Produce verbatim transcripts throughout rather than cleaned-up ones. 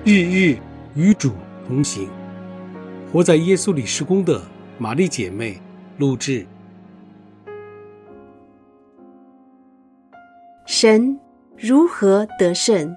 日日与主同行。活在耶稣里事工的玛丽姐妹录制。 神如何得胜？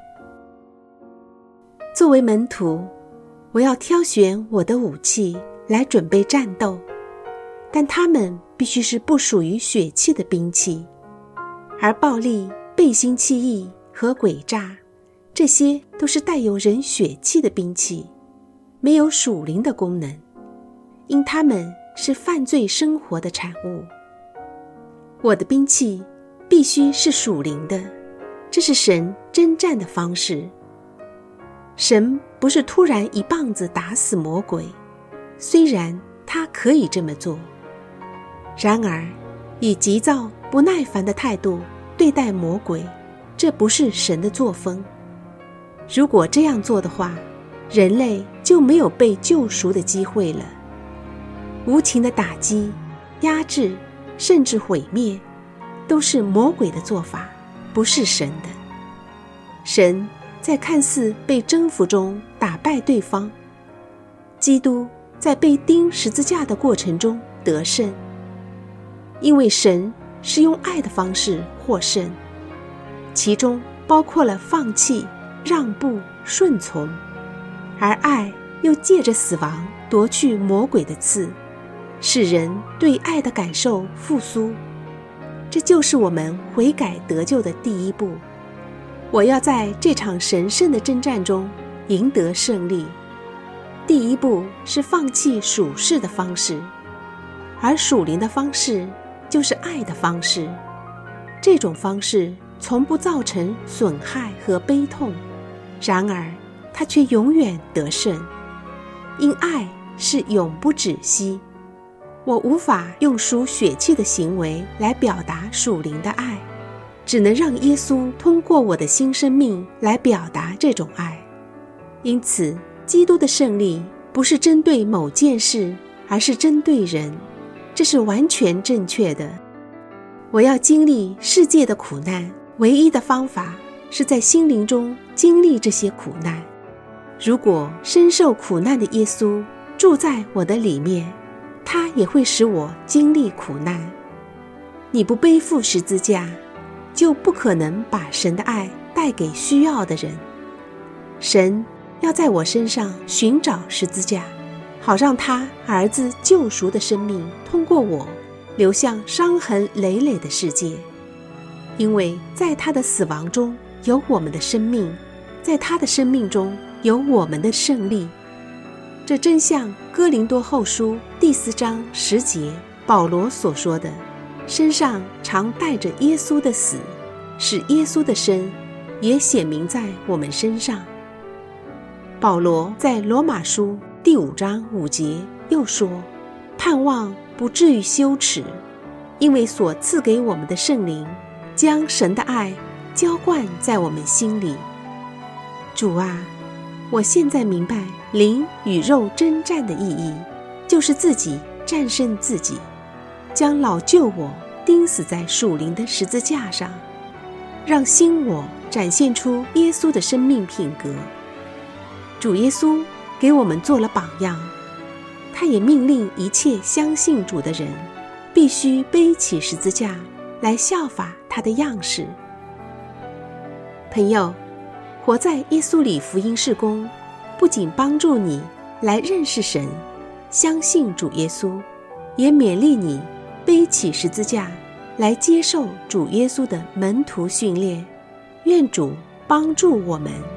作为门徒，我要挑选我的武器来准备战斗，但它们必须是不属于血气的兵器，而暴力、背信弃义和诡诈，这些都是带有人血气的兵器，没有属灵的功能，因它们是犯罪生活的产物。我的兵器必须是属灵的，这是神征战的方式。神不是突然一棒子打死魔鬼，虽然他可以这么做，然而以急躁不耐烦的态度对待魔鬼，这不是神的作风。如果这样做的话，人类就没有被救赎的机会了。无情的打击、压制，甚至毁灭，都是魔鬼的做法，不是神的。神在看似被征服中打败对方，基督在被钉十字架的过程中得胜，因为神是用爱的方式获胜，其中包括了放弃、让步、顺从，而爱又借着死亡夺去魔鬼的刺，使人对爱的感受复苏。这就是我们悔改得救的第一步。我要在这场神圣的征战中赢得胜利。第一步是放弃属世的方式，而属灵的方式就是爱的方式。这种方式从不造成损害和悲痛，然而它却永远得胜，因爱是永不止息。我无法用属血气的行为来表达属灵的爱，只能让耶稣通过我的新生命来表达这种爱。因此，基督的胜利不是针对某件事，而是针对人，这是完全正确的。我要经历世界的苦难，唯一的方法是在心灵中经历这些苦难。如果深受苦难的耶稣住在我的里面，他也会使我经历苦难。你不背负十字架，就不可能把神的爱带给需要的人。神要在我身上寻找十字架，好让他儿子救赎的生命通过我流向伤痕累累的世界。因为在他的死亡中有我们的生命，在他的生命中有我们的胜利。这真像哥林多后书第四章十节保罗所说的，身上常带着耶稣的死，使耶稣的生也显明在我们身上。保罗在罗马书第五章五节又说，盼望不至于羞耻，因为所赐给我们的圣灵将神的爱浇灌在我们心里。主啊，我现在明白灵与肉征战的意义，就是自己战胜自己，将老旧我钉死在属灵的十字架上，让新我展现出耶稣的生命品格。主耶稣给我们做了榜样，他也命令一切相信主的人必须背起十字架来效法他的样式。朋友，活在耶稣里福音事工不仅帮助你来认识神，相信主耶稣，也勉励你背起十字架来接受主耶稣的门徒训练。愿主帮助我们。